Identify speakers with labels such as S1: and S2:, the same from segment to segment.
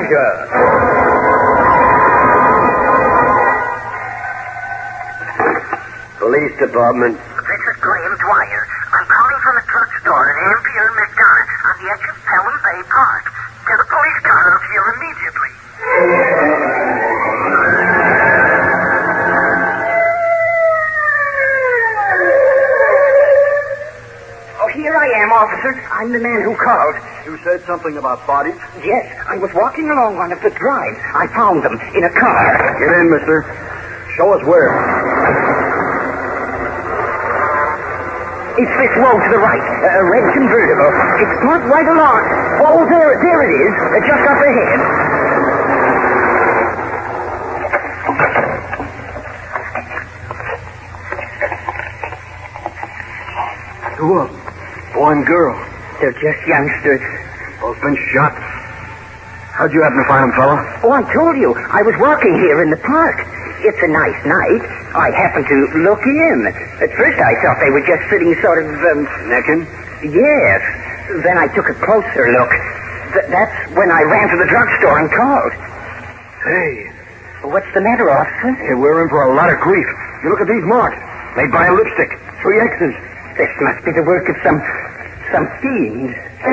S1: Granger. Police Department.
S2: This is Graham Dwyer. I'm calling from a drugstore in Ampere, McDonough, on the edge of Pelham Bay Park. Get a police car out here immediately.
S3: Oh, here I am, officer. I'm the man who called.
S4: You said something about bodies?
S3: Yes, I was walking along one of the drives. I found them in a car.
S4: Get in, mister. Show us where.
S3: It's this road to the right, a red convertible. It's parked right along. Oh, there it is, just up ahead.
S4: Who are them? Boy and girl.
S3: They're just youngsters.
S4: Both been shot. How'd you happen to find them, fella?
S3: Oh, I told you, I was walking here in the park. It's a nice night. I happened to look in. At first I thought they were just sitting sort of,
S4: Necking?
S3: Yes. Then I took a closer look. That's when I ran to the drugstore and called.
S4: Hey.
S3: What's the matter, officer?
S4: Hey, we're in for a lot of grief. You look at these marks. Made by a lipstick. 3 X's.
S3: This must be the work of some fiend.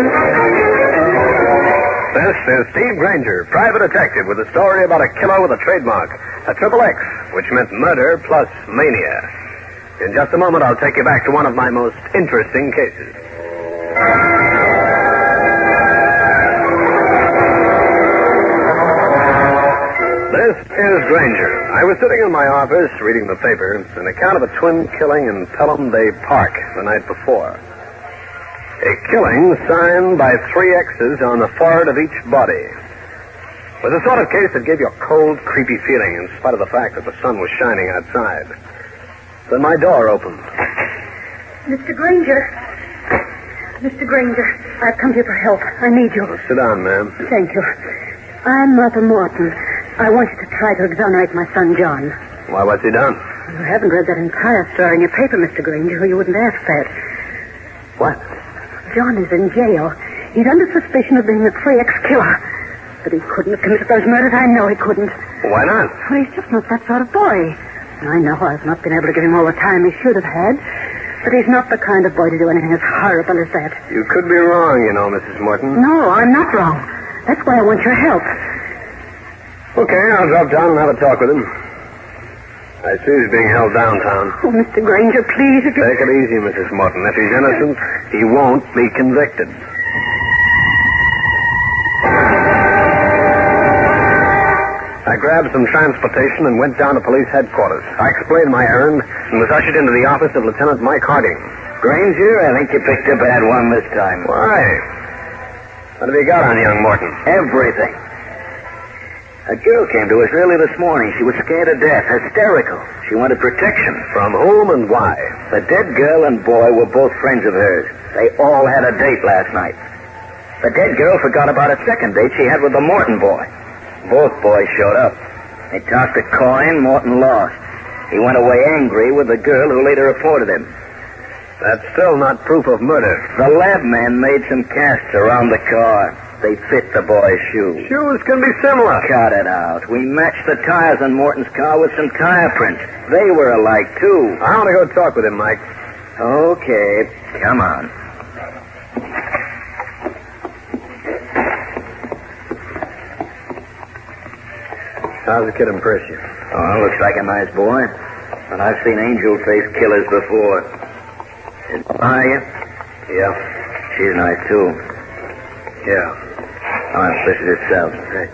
S1: This is Steve Granger, private detective, with a story about a killer with a trademark, a XXX, which meant murder plus mania. In just a moment, I'll take you back to one of my most interesting cases. This is Granger. I was sitting in my office reading the paper, an account of a twin killing in Pelham Bay Park the night before. A killing signed by 3 X's on the forehead of each body. It was the sort of case that gave you a cold, creepy feeling in spite of the fact that the sun was shining outside. Then my door opened.
S5: Mr. Granger. Mr. Granger, I've come here for help. I need you.
S1: Well, sit down, ma'am.
S5: Thank you. I'm Martha Morton. I want you to try to exonerate my son, John.
S1: Why, what's he done?
S5: You haven't read that entire story in your paper, Mr. Granger, or you wouldn't ask that.
S1: What?
S5: John is in jail. He's under suspicion of being a 3X killer. But he couldn't have committed those murders. I know he couldn't.
S1: Why not?
S5: Well, he's just not that sort of boy. I know I've not been able to give him all the time he should have had. But he's not the kind of boy to do anything as horrible as that.
S1: You could be wrong, you know, Mrs. Morton.
S5: No, I'm not wrong. That's why I want your help.
S1: Okay, I'll drop down and have a talk with him. I see he's being held downtown.
S5: Oh, Mr. Granger, please, if you...
S1: Take it easy, Mrs. Morton. If he's innocent, he won't be convicted. I grabbed some transportation and went down to police headquarters. I explained my errand and was ushered into the office of Lieutenant Mike Harding.
S6: Granger, I think you picked a bad one this time.
S1: Why? What have you got on young Morton?
S6: Everything. A girl came to us early this morning. She was scared to death, hysterical. She wanted protection.
S1: From whom and why?
S6: The dead girl and boy were both friends of hers. They all had a date last night. The dead girl forgot about a second date she had with the Morton boy. Both boys showed up. They tossed a coin. Morton lost. He went away angry with the girl who later reported him.
S1: That's still not proof of murder.
S6: The lab man made some casts around the car. They fit the boy's shoes.
S1: Shoes can be similar.
S6: Cut it out. We matched the tires on Morton's car with some tire prints. They were alike, too.
S1: I want to go talk with him, Mike.
S6: Okay, come on.
S1: How's the kid impress you?
S6: Oh, looks like a nice boy. But I've seen angel-faced killers before. Are you?
S1: Yeah.
S6: She's nice, too.
S1: Yeah.
S6: Oh, this is itself.
S1: Hey.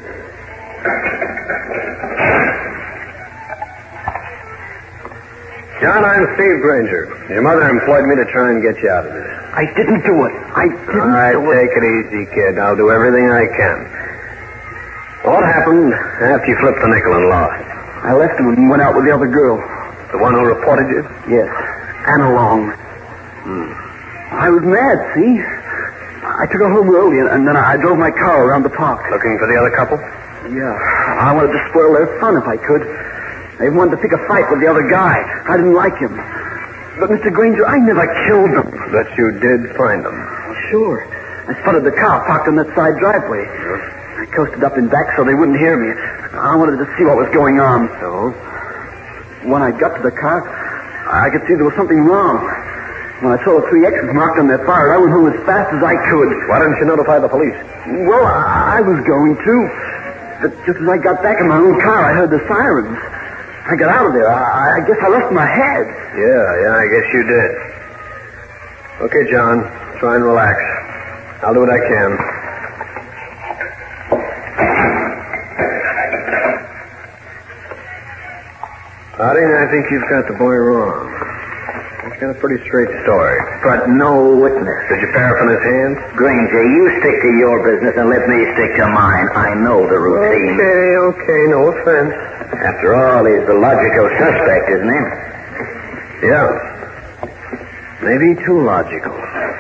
S1: John, I'm Steve Granger. Your mother employed me to try and get you out of this.
S3: I didn't do it. I didn't
S1: All right,
S3: do it.
S1: take it easy, kid. I'll do everything I can. What happened after you flipped the nickel and lost?
S4: I left him and went out with the other girl.
S1: The one who reported you?
S4: Yes. Anna Long. I was mad, see? I took her home early, and then I drove my car around the park.
S1: Looking for the other couple?
S4: Yeah. I wanted to spoil their fun if I could. They wanted to pick a fight with the other guy. I didn't like him. But, Mr. Granger, I never killed them.
S1: But you did find them.
S4: Sure. I spotted the car parked on that side driveway. I coasted up and back so they wouldn't hear me. I wanted to see what was going on.
S1: So?
S4: When I got to the car, I could see there was something wrong. When I saw the 3 X's marked on their fire, I went home as fast as I could.
S1: Why didn't you notify the police?
S4: Well, I was going to. But just as I got back in my own car, I heard the sirens. I got out of there. I guess I lost my head.
S1: Yeah, I guess you did. Okay, John, try and relax. I'll do what I can. Harding, I think you've got the boy wrong. He's got a pretty straight story.
S6: But no witness.
S1: Did you paraffin his hands?
S6: Granger, you stick to your business and let me stick to mine. I know the routine.
S1: Okay, no offense.
S6: After all, he's the logical suspect, isn't he?
S1: Yeah. Maybe too logical.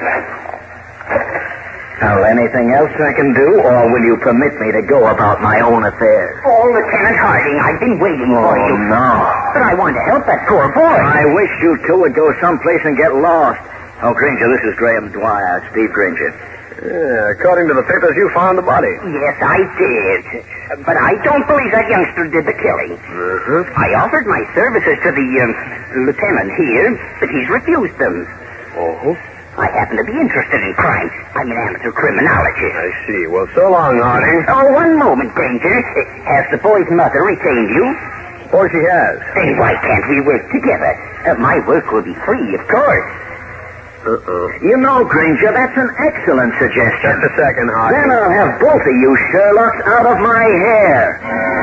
S6: Now, anything else I can do, or will you permit me to go about my own affairs?
S3: Oh, Lieutenant Harding, I've been waiting for you.
S6: Oh, no.
S3: But I want to help that poor boy.
S6: I wish you two would go someplace and get lost. Oh, Granger, this is Graham Dwyer, Steve Granger.
S1: Yeah, according to the papers, you found the body.
S3: Yes, I did. But I don't believe that youngster did the killing.
S1: Mm-hmm.
S3: I offered my services to the lieutenant here, but he's refused them.
S1: Oh?
S3: I happen to be interested in crime. I'm an amateur criminologist.
S1: I see. Well, so long, Harding.
S3: Oh, one moment, Granger. Has the boy's mother retained you?
S1: Of course he has.
S3: Then why can't we work together? My work will be free, of course.
S6: You know, Granger, that's an excellent suggestion.
S1: Just a second, Harding.
S6: Then I'll have both of you Sherlocks out of my hair.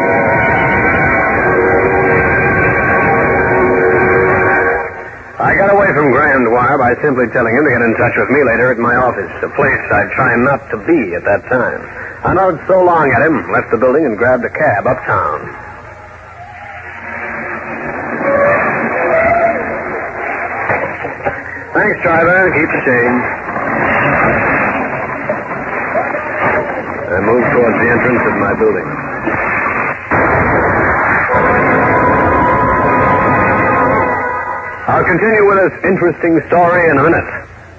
S1: I got away from Graham Dwyer by simply telling him to get in touch with me later at my office, a place I'd try not to be at that time. I nodded so long at him, left the building, and grabbed a cab uptown. Thanks, driver. Keep the change. I moved towards the entrance of my building. I'll continue with this interesting story in a minute.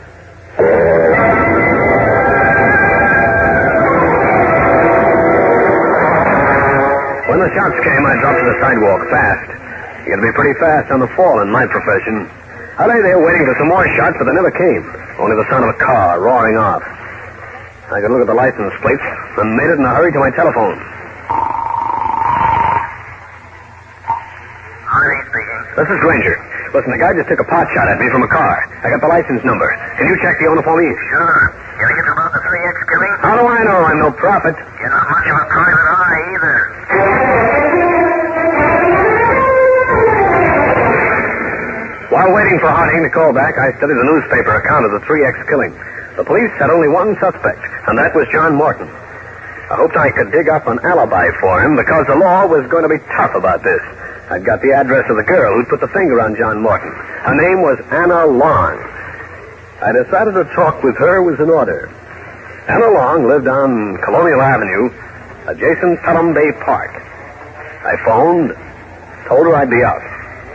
S1: When the shots came, I dropped to the sidewalk fast. You gotta be pretty fast on the fall in my profession. I lay there waiting for some more shots, but they never came. Only the sound of a car roaring off. I could look at the license plates and made it in a hurry to my telephone.
S2: Harding speaking.
S1: This is Granger. Listen, the guy just took a pot shot at me from a car. I got the license number. Can you check the owner for me?
S2: Sure. Anything about the 3X killing?
S1: How do I know? I'm no prophet.
S2: You're not much of a private eye either.
S1: While waiting for Harding to call back, I studied the newspaper account of the 3X killing. The police had only one suspect, and that was John Morton. I hoped I could dig up an alibi for him because the law was going to be tough about this. I'd got the address of the girl who'd put the finger on John Morton. Her name was Anna Long. I decided a talk with her was in order. Anna Long lived on Colonial Avenue, adjacent Pelham Bay Park. I phoned, told her I'd be out.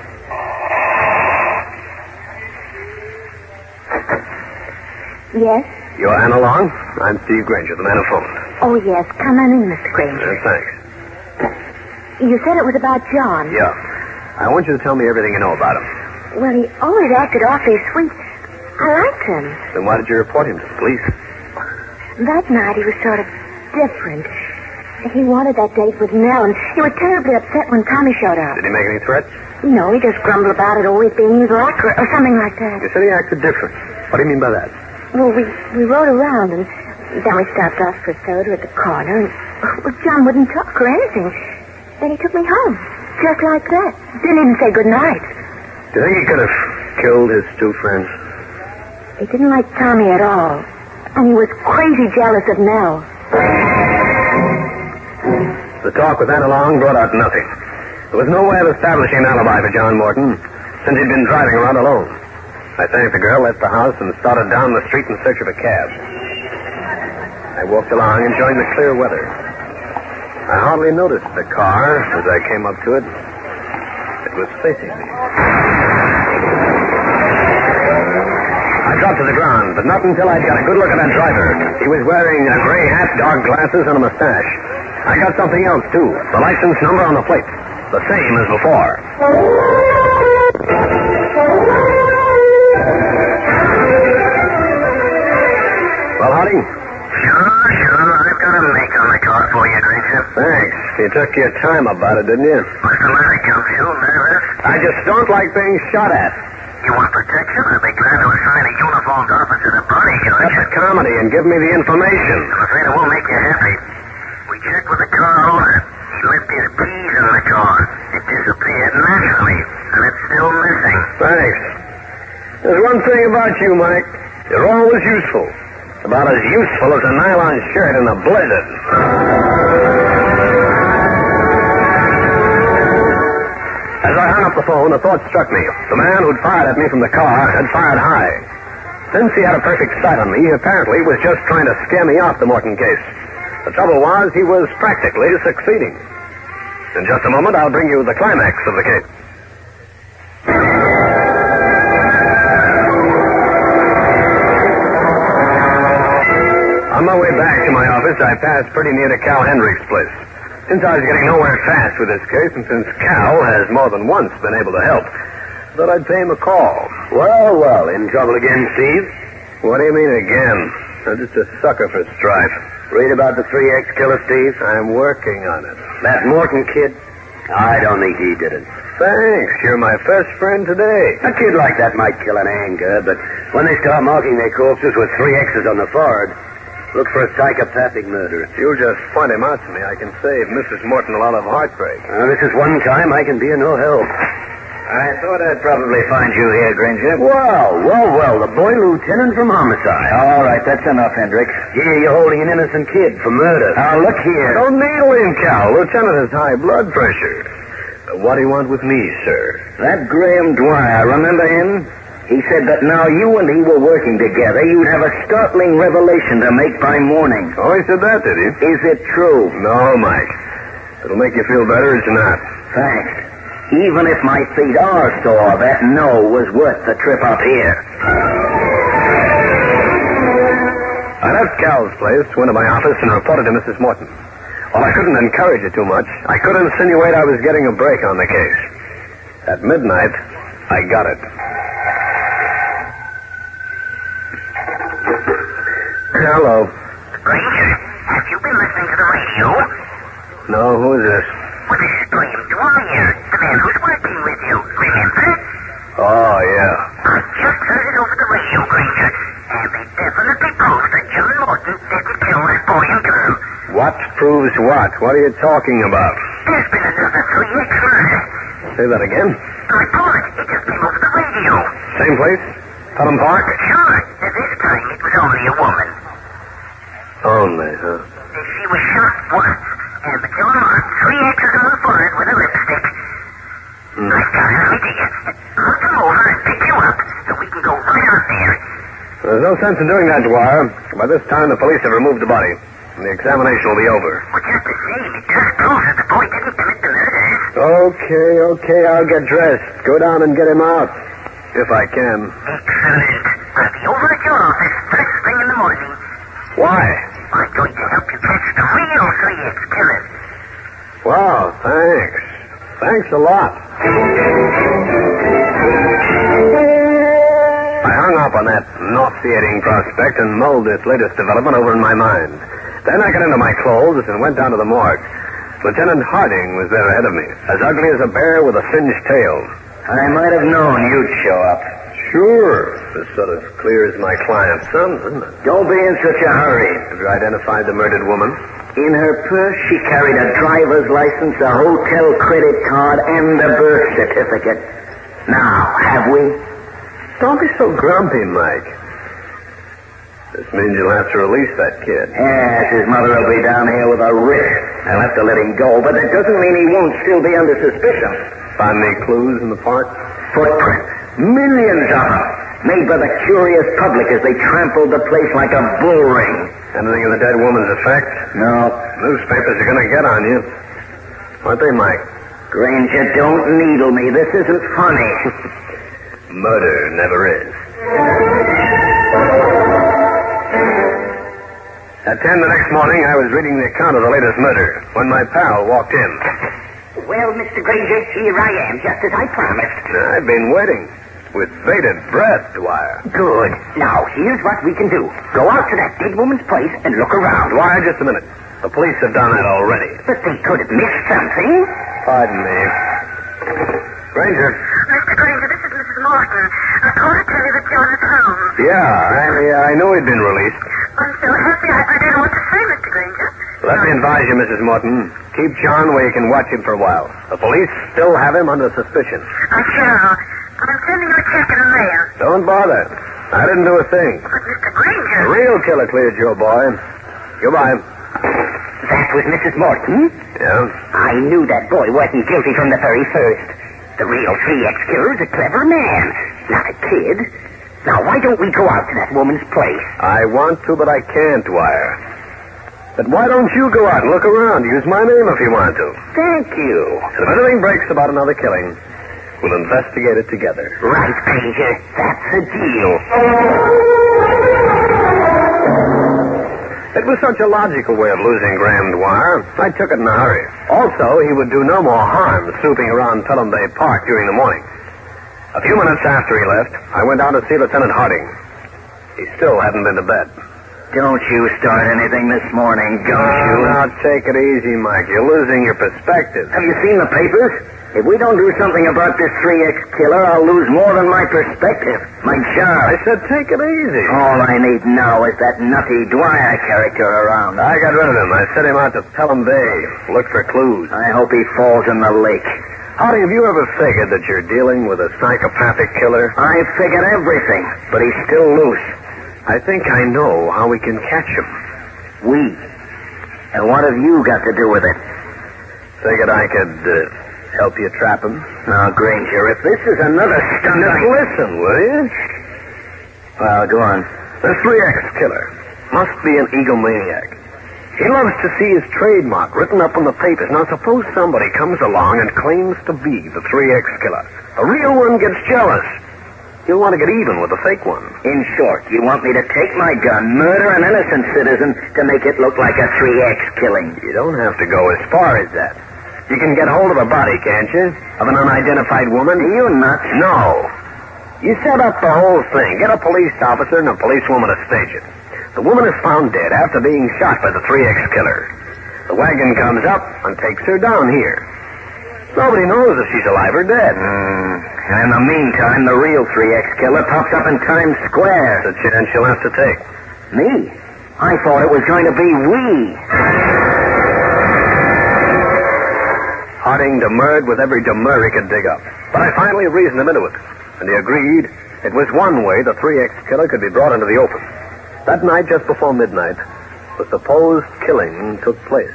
S5: Yes?
S1: You're Anna Long? I'm Steve Granger, the man who phoned.
S5: Oh, yes. Come on in, Mr. Granger.
S1: Thanks.
S5: You said it was about John.
S1: Yeah. I want you to tell me everything you know about him.
S5: Well, he always acted awfully sweet. I liked him.
S1: Then why did you report him to the police?
S5: That night he was sort of different. He wanted that date with Nell, and he was terribly upset when Tommy showed up.
S1: Did he make any threats?
S5: No, he just grumbled about it always being his luck or something like that.
S1: You said he acted different. What do you mean by that?
S5: Well, we rode around, and then we stopped off for soda at the corner, and well, John wouldn't talk or anything. Then he took me home, just like that. Didn't even say good night.
S1: Do you think he could have killed his two friends?
S5: He didn't like Tommy at all, and he was crazy jealous of Nell.
S1: The talk with Anna Long brought out nothing. There was no way of establishing an alibi for John Morton, since he'd been driving around alone. I thanked the girl, left the house, and started down the street in search of a cab. I walked along, enjoying the clear weather. I hardly noticed the car as I came up to it. It was facing me. I dropped to the ground, but not until I'd got a good look at that driver. He was wearing a gray hat, dark glasses, and a mustache. I got something else, too. The license number on the plate. The same as before. Well, Harding?
S2: Sure. I've got a make on the car for you, Granger.
S1: Thanks. You took your time about it, didn't you?
S2: What's the matter, Gumshoe? Nervous?
S1: I just don't like being shot at.
S2: You want protection? I'd be glad to assign a uniformed officer to bodyguard
S1: That's
S2: you.
S1: a comedy, and give me the information.
S2: I'm afraid it won't make you happy. We checked with the car owner. He left his keys in the car. It disappeared naturally, and it's still missing.
S1: Thanks. There's one thing about you, Mike. You're always useful. About as useful as a nylon shirt in a blizzard. As I hung up the phone, a thought struck me. The man who'd fired at me from the car had fired high. Since he had a perfect sight on me, he apparently was just trying to scare me off the Morton case. The trouble was, he was practically succeeding. In just a moment, I'll bring you the climax of the case. On my way back to my office, I passed pretty near to Cal Hendricks' place. Since I was getting nowhere fast with this case, and since Cal has more than once been able to help, I thought I'd pay him a call.
S6: Well, in trouble again, Steve?
S1: What do you mean again? I'm just a sucker for strife.
S6: Read about the 3X killer, Steve?
S1: I'm working on it.
S6: That Morton kid? I don't think he did it.
S1: Thanks. You're my first friend today.
S6: A kid like that might kill in anger, but when they start marking their corpses with 3 X's on the forehead, look for a psychopathic murderer.
S1: If you'll just point him out to me, I can save Mrs. Morton a lot of heartbreak.
S6: This is one time I can be of no help. I thought I'd probably find you here, Granger. Well, the boy lieutenant from homicide. All right, that's enough, Hendricks. Yeah, you're holding an innocent kid for murder. Now, look here.
S1: Don't needle him, Cal. Lieutenant has high blood pressure. What do you want with me, sir?
S6: That Graham Dwyer, remember him? He said that now you and he were working together, you'd have a startling revelation to make by morning.
S1: Oh, he said that, did he?
S6: Is it true?
S1: No, Mike. It'll make you feel better, it's not.
S6: Thanks. Even if my feet are sore, that no was worth the trip up here.
S1: I left Cal's place, went to my office, and reported to Mrs. Morton. While I couldn't encourage it too much, I could insinuate I was getting a break on the case. At midnight, I got it. Hello.
S2: Granger, have you been listening to the radio?
S1: No, who is this?
S2: Well, this is Graham Dwyer, the man who's working with you. Remember?
S1: Oh, yeah.
S2: I just heard it over the radio, Granger, and they definitely prove that John Morton didn't kill this boy and girl.
S1: What proves what? What are you talking about?
S2: There's been another 3X murder.
S1: Say that again.
S2: The report, it just came over the radio.
S1: Same place? Pelham Park?
S2: Sure, and this time it was only a woman.
S1: Only, huh?
S2: She was shot once, and the killer marked 3 X's on the forehead with a lipstick. I've got an idea. I'll come over and pick you up, so we can go right out there.
S1: There's no sense in doing that, Dwyer. By this time, the police have removed the body, and the examination will be over.
S2: Well, just the same, it just proves that the boy didn't commit the murder.
S1: Okay, I'll get dressed. Go down and get him out. If I can.
S2: Excellent. I'll be over at your office first thing in the morning.
S1: Why?
S2: I'm going to help you catch the real 3X killer.
S1: Wow, thanks. Thanks a lot. I hung up on that nauseating prospect and mulled its latest development over in my mind. Then I got into my clothes and went down to the morgue. Lieutenant Harding was there ahead of me, as ugly as a bear with a singed tail.
S6: I might have known you'd show up.
S1: Sure. This sort of clears my client's son, doesn't it?
S6: Don't be in such a hurry.
S1: Have you identified the murdered woman?
S6: In her purse, she carried a driver's license, a hotel credit card, and a birth certificate. Now, have we?
S1: Don't be so grumpy, Mike. This means you'll have to release that kid.
S6: Yes, his mother will be down here with a writ. I'll have to let him go, but that doesn't mean he won't still be under suspicion.
S1: Find any clues in the park?
S6: Footprints. Millions of them. Made by the curious public as they trampled the place like a bull ring.
S1: Anything of the dead woman's effect?
S6: No.
S1: Newspapers are going to get on you. Aren't they, Mike?
S6: Granger, don't needle me. This isn't funny.
S1: Murder never is. At 10 the next morning, I was reading the account of the latest murder when my pal walked in.
S3: Well, Mr. Granger, here I am, just as I promised.
S1: I've been waiting with bated breath, Dwyer.
S3: Good. Now, here's what we can do. Go out to that dead woman's place and look around.
S1: Dwyer, just a minute. The police have done that already.
S3: But they could have missed something.
S1: Pardon me. Granger.
S2: Mr. Granger, this is Mrs. Morton. I called to tell you that John is home.
S1: Yeah, I knew he'd been released.
S2: I'm so happy. I don't know what to say, Mr. Granger.
S1: Let me advise you, Mrs. Morton. Keep John where you can watch him for a while. The police still have him under suspicion.
S2: I shall. I'm sending you a check in the mail.
S1: Don't bother. I didn't do a thing.
S2: But, Mr. Granger...
S1: The real killer cleared your boy. Goodbye.
S3: That was Mrs. Morton?
S1: Yeah?
S3: I knew that boy wasn't guilty from the very first. The real 3X killer's a clever man, not a kid. Now, why don't we go out to that woman's place?
S1: I want to, but I can't, Dwyer. But why don't you go out and look around? Use my name if you want to.
S3: Thank you.
S1: And if anything breaks about another killing, we'll investigate it together.
S3: Right, Granger. That's a deal.
S1: It was such a logical way of losing Graham Dwyer, I took it in a hurry. Also, he would do no more harm snooping around Pelham Bay Park during the morning. A few minutes after he left, I went down to see Lieutenant Harding. He still hadn't been to bed.
S6: Don't you start anything this morning, don't you?
S1: Now, take it easy, Mike. You're losing your perspective.
S6: Have you seen the papers? If we don't do something about this 3X killer, I'll lose more than my perspective. My job.
S1: I said take it easy.
S6: All I need now is that nutty Dwyer character around.
S1: I got rid of him. I sent him out to Pelham Bay. Look for clues.
S6: I hope he falls in the lake.
S1: Howdy, have you ever figured that you're dealing with a psychopathic killer?
S6: I figured everything, but he's still loose.
S1: I think I know how we can catch him.
S6: We? And what have you got to do with it?
S1: Figured I could help you trap him.
S6: Now, Granger, if this is another stunt...
S1: Just listen, will you?
S6: Well, go on.
S1: The 3X killer must be an egomaniac. He loves to see his trademark written up on the papers. Now, suppose somebody comes along and claims to be the 3X killer. The real one gets jealous. He'll want to get even with the fake one.
S6: In short, you want me to take my gun, murder an innocent citizen to make it look like a 3X killing?
S1: You don't have to go as far as that. You can get hold of a body, can't you? Of an unidentified woman?
S6: Are you nuts?
S1: No. You set up the whole thing. Get a police officer and a policewoman to stage it. The woman is found dead after being shot by the 3X killer. The wagon comes up and takes her down here. Nobody knows if she's alive or dead.
S6: And in the meantime, the real 3X killer pops up in Times Square.
S1: It's a chance she'll have to take.
S6: Me? I thought it was going to be we.
S1: Harding demurred with every demur he could dig up. But I finally reasoned him into it. And he agreed it was one way the 3X killer could be brought into the open. That night, just before midnight, the supposed killing took place.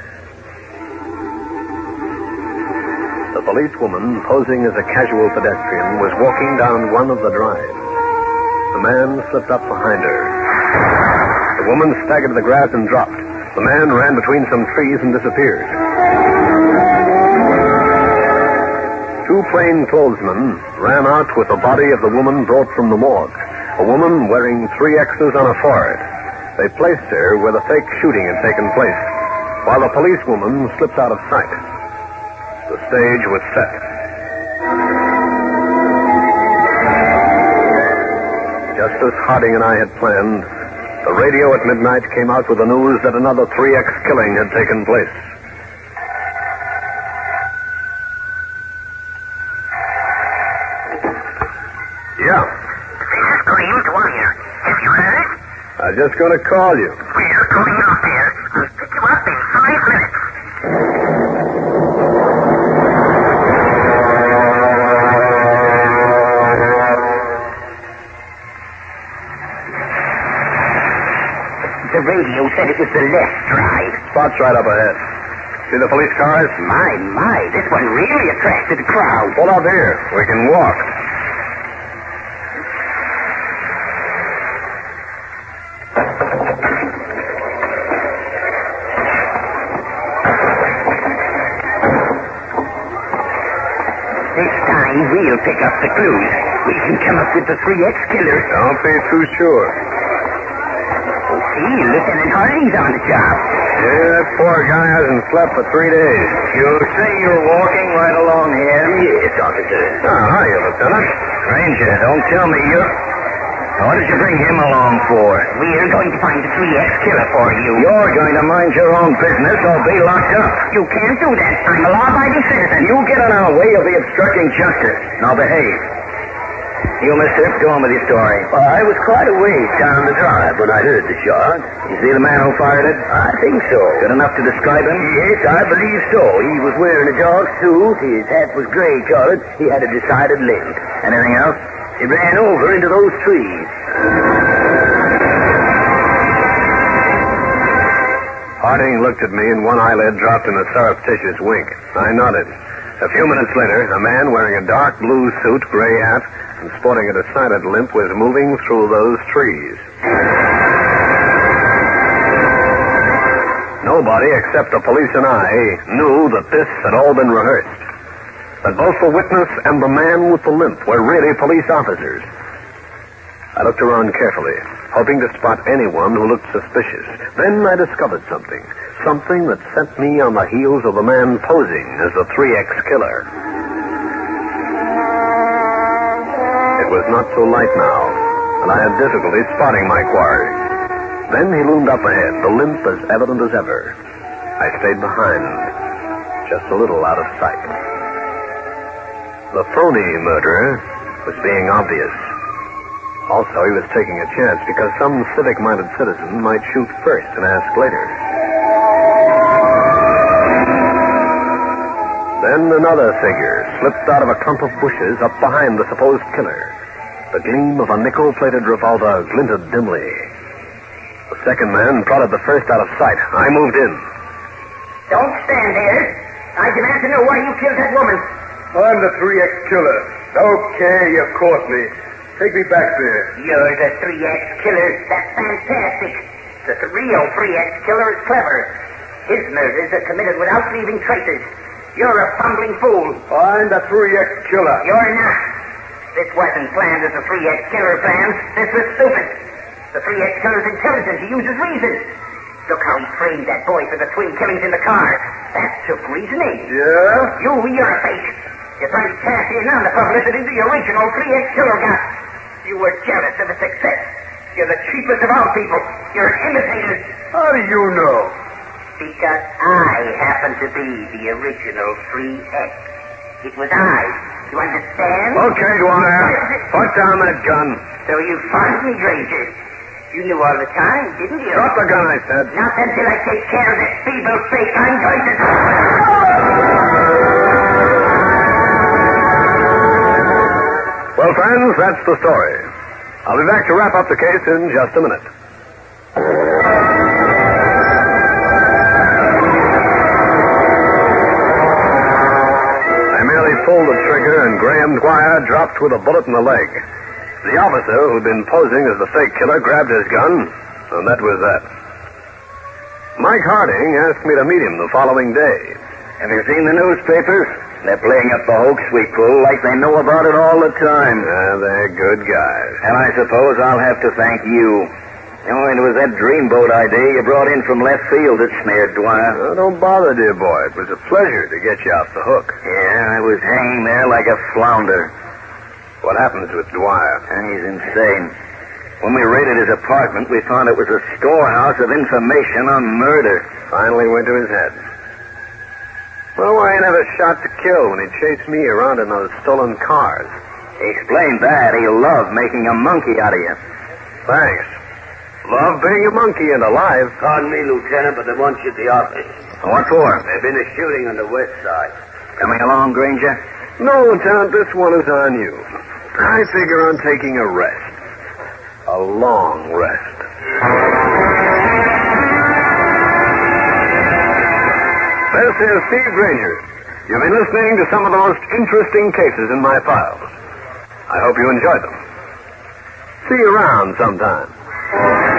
S1: The policewoman, posing as a casual pedestrian, was walking down one of the drives. The man slipped up behind her. The woman staggered to the grass and dropped. The man ran between some trees and disappeared. Two plainclothesmen ran out with the body of the woman brought from the morgue. A woman wearing 3 X's on her forehead. They placed her where the fake shooting had taken place, while the policewoman slipped out of sight. The stage was set. Just as Harding and I had planned, the radio at midnight came out with the news that another 3X killing had taken place. Yeah.
S2: This is Graham Dwyer. Have you heard?
S1: I was just going to call you.
S2: We're going out there. I'll pick you up in 5 minutes.
S3: The radio said it was the left drive.
S1: Spot's right up ahead. See the police cars?
S3: My, this one really attracted the crowd.
S1: Pull up here. We can walk.
S3: This time we'll pick up the clues. We can come up with the 3X killer.
S1: Don't be too sure.
S3: see, Lieutenant Harding's on the job.
S1: Yeah, that poor guy hasn't slept for 3 days.
S6: You say you're walking right along here?
S3: Yes, officer.
S1: Oh, hiya, Lieutenant.
S6: Ranger, don't tell me you... What did you bring him along for?
S3: We're going to find the 3X killer for you.
S6: You're going to mind your own business or be locked up.
S3: You can't do that. I'm a law-abiding citizen.
S6: You get in our way, you'll be obstructing justice. Now behave. You, mister, go on with your story.
S3: Well, I was quite a ways down the drive when I heard the shot.
S6: You see the man who fired it?
S3: I think so.
S6: Good enough to describe him?
S3: Yes, I believe so. He was wearing a dark suit. His hat was gray-colored. He had a decided limp.
S6: Anything else?
S3: He ran over into those trees.
S1: Harding looked at me and one eyelid dropped in a surreptitious wink. I nodded. A few minutes later, a man wearing a dark blue suit, gray hat, and sporting a decided limp was moving through those trees. Nobody except the police and I knew that this had all been rehearsed. That both the witness and the man with the limp were really police officers. I looked around carefully, hoping to spot anyone who looked suspicious. Then I discovered something. Something that sent me on the heels of the man posing as the 3X killer. It was not so light now, and I had difficulty spotting my quarry. Then he loomed up ahead, the limp as evident as ever. I stayed behind, just a little out of sight. The phony murderer was being obvious. Also, he was taking a chance because some civic-minded citizen might shoot first and ask later. Then another figure slipped out of a clump of bushes up behind the supposed killer. The gleam of a nickel-plated revolver glinted dimly. The second man prodded the first out of sight. I moved in.
S3: Don't stand there. I demand to know why you killed that woman.
S7: I'm the 3X killer. Okay, you caught me. Take me back there.
S3: You're the 3X killer. That's fantastic. The real 3X killer is clever. His murders are committed without leaving traces. You're a fumbling fool.
S7: I'm the 3X killer.
S3: You're not. This wasn't planned as a 3X killer plan. This was stupid. The 3X killer's intelligent. He uses reason. Look how he framed that boy for the twin killings in the car. That took reasoning.
S7: Yeah?
S3: You're a fake. You're trying to cash in on the publicity the original 3X killer got. You were jealous of his success. You're the cheapest of all people. You're imitators.
S7: How do you know?
S3: Because I happen to be the original 3X. It was I. You understand?
S1: Okay, Dwyer. Put down that gun.
S3: So you fought me, Granger. You knew all the time, didn't you?
S1: Drop the gun, I said.
S3: Not until I take care of this feeble fake. I'm going to...
S1: Well, friends, that's the story. I'll be back to wrap up the case in just a minute. I merely pulled the trigger and Graham Dwyer dropped with a bullet in the leg. The officer who'd been posing as the fake killer grabbed his gun, and that was that. Mike Harding asked me to meet him the following day.
S6: Have you seen the newspapers? They're playing up the hoax we pull like they know about it all the time.
S1: They're good guys.
S6: And I suppose I'll have to thank you. You know, it was that dreamboat idea you brought in from left field that snared Dwyer.
S1: Don't bother, dear boy. It was a pleasure to get you off the hook.
S6: Yeah, I was hanging there like a flounder.
S1: What happens with Dwyer?
S6: And he's insane. When we raided his apartment, we found it was a storehouse of information on murder.
S1: Finally went to his head. Well, why he never shot to kill when he chased me around in those stolen cars?
S6: He explained that. He loved making a monkey out of you.
S1: Thanks. Love being a monkey and alive.
S3: Pardon me, Lieutenant, but they want you at the office.
S6: What for?
S3: There's been a shooting on the west side.
S6: Coming along, Granger?
S1: No, Lieutenant, this one is on you. I figure on taking a rest. A long rest. This is Steve Granger. You've been listening to some of the most interesting cases in my files. I hope you enjoyed them. See you around sometime.